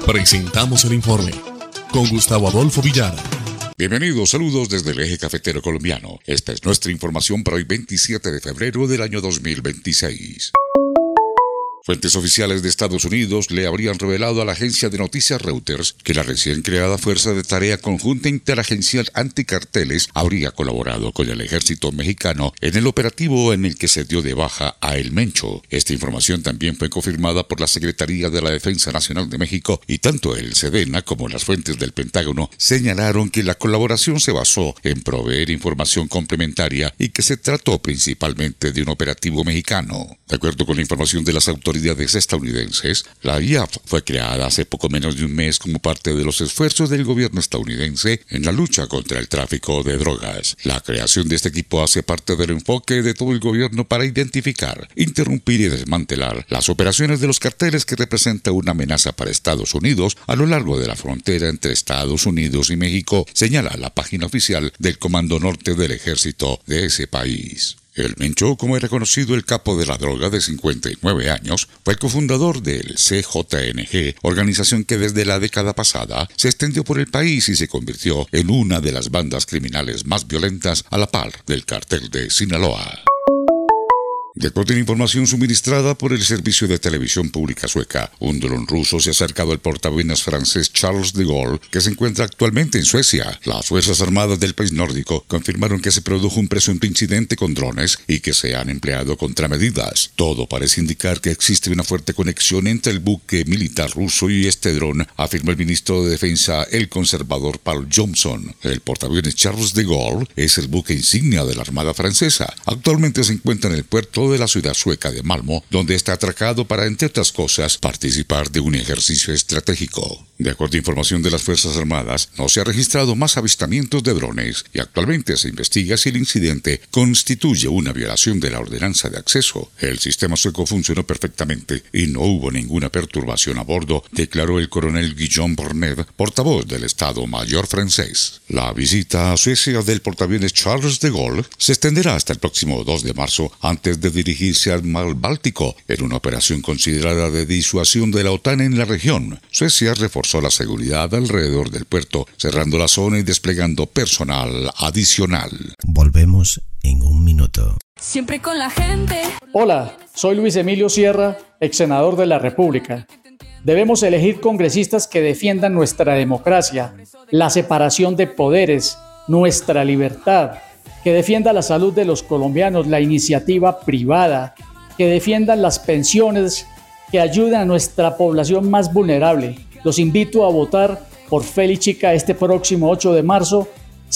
Presentamos el informe con Gustavo Adolfo Villara. Bienvenidos, saludos desde el eje cafetero colombiano. Esta es nuestra información para hoy 27 de febrero del año 2026. Fuentes oficiales de Estados Unidos le habrían revelado a la agencia de noticias Reuters que la recién creada Fuerza de Tarea Conjunta Interagencial Anticarteles habría colaborado con el ejército mexicano en el operativo en el que se dio de baja a El Mencho. Esta información también fue confirmada por la Secretaría de la Defensa Nacional de México y tanto el SEDENA como las fuentes del Pentágono señalaron que la colaboración se basó en proveer información complementaria y que se trató principalmente de un operativo mexicano. De acuerdo con la información de las autoridades estadounidenses, la IAF fue creada hace poco menos de un mes como parte de los esfuerzos del gobierno estadounidense en la lucha contra el tráfico de drogas. La creación de este equipo hace parte del enfoque de todo el gobierno para identificar, interrumpir y desmantelar las operaciones de los carteles que representan una amenaza para Estados Unidos a lo largo de la frontera entre Estados Unidos y México, señala la página oficial del Comando Norte del Ejército de ese país. El Mencho, como era conocido el capo de la droga de 59 años, fue el cofundador del CJNG, organización que desde la década pasada se extendió por el país y se convirtió en una de las bandas criminales más violentas a la par del cartel de Sinaloa. De acuerdo a la información suministrada por el servicio de televisión pública sueca, un dron ruso se ha acercado al portaaviones francés Charles de Gaulle, que se encuentra actualmente en Suecia. Las Fuerzas Armadas del país nórdico confirmaron que se produjo un presunto incidente con drones y que se han empleado contramedidas. Todo parece indicar que existe una fuerte conexión entre el buque militar ruso y este dron, afirmó el ministro de Defensa, el conservador Paul Johnson. El portaaviones Charles de Gaulle es el buque insignia de la Armada francesa. Actualmente se encuentra en el puerto de la ciudad sueca de Malmö, donde está atracado para, entre otras cosas, participar de un ejercicio estratégico. De acuerdo a información de las Fuerzas Armadas, no se ha registrado más avistamientos de drones y actualmente se investiga si el incidente constituye una violación de la ordenanza de acceso. El sistema sueco funcionó perfectamente y no hubo ninguna perturbación a bordo, declaró el coronel Guillaume Bornet, portavoz del Estado Mayor francés. La visita a Suecia del portaaviones Charles de Gaulle se extenderá hasta el próximo 2 de marzo antes de dirigirse al mar Báltico en una operación considerada de disuasión de la OTAN en la región. Suecia reforzó la seguridad alrededor del puerto, cerrando la zona y desplegando personal adicional. Volvemos en un minuto. Siempre con la gente. Hola, soy Luis Emilio Sierra, ex senador de la República. Debemos elegir congresistas que defiendan nuestra democracia, la separación de poderes, nuestra libertad, que defienda la salud de los colombianos, la iniciativa privada, que defiendan las pensiones, que ayuden a nuestra población más vulnerable. Los invito a votar por Félix Chica este próximo 8 de marzo,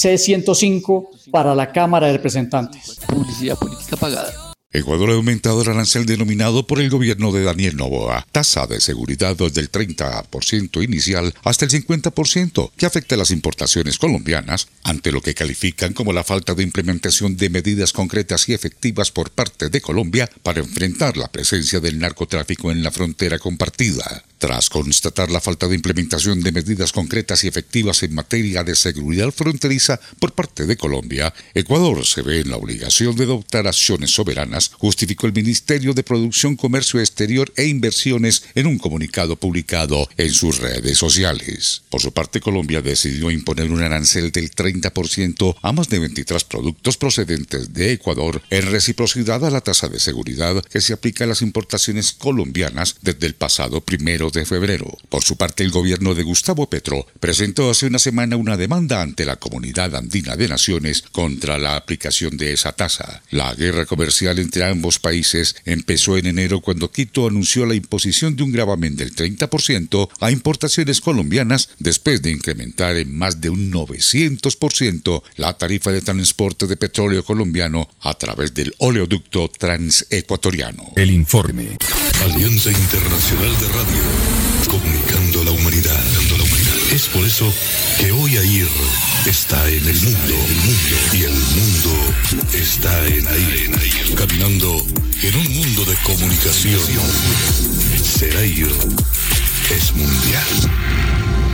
C105, para la Cámara de Representantes. Publicidad política pagada. Ecuador ha aumentado el arancel denominado por el gobierno de Daniel Noboa, tasa de seguridad desde el 30% inicial hasta el 50%, que afecta a las importaciones colombianas, ante lo que califican como la falta de implementación de medidas concretas y efectivas por parte de Colombia para enfrentar la presencia del narcotráfico en la frontera compartida. Tras constatar la falta de implementación de medidas concretas y efectivas en materia de seguridad fronteriza por parte de Colombia, Ecuador se ve en la obligación de adoptar acciones soberanas, justificó el Ministerio de Producción, Comercio Exterior e Inversiones en un comunicado publicado en sus redes sociales. Por su parte, Colombia decidió imponer un arancel del 30% a más de 23 productos procedentes de Ecuador en reciprocidad a la tasa de seguridad que se aplica a las importaciones colombianas desde el pasado 1 de febrero. Por su parte, el gobierno de Gustavo Petro presentó hace una semana una demanda ante la Comunidad Andina de Naciones contra la aplicación de esa tasa. La guerra comercial entre ambos países empezó en enero cuando Quito anunció la imposición de un gravamen del 30% a importaciones colombianas después de incrementar en más de un 900% la tarifa de transporte de petróleo colombiano a través del oleoducto transecuatoriano. El informe. Alianza Internacional de Radio, comunicando la humanidad. Es por eso que hoy AIR está en el mundo, y el mundo está en AIR, caminando en un mundo de comunicación. Ser AIR es mundial.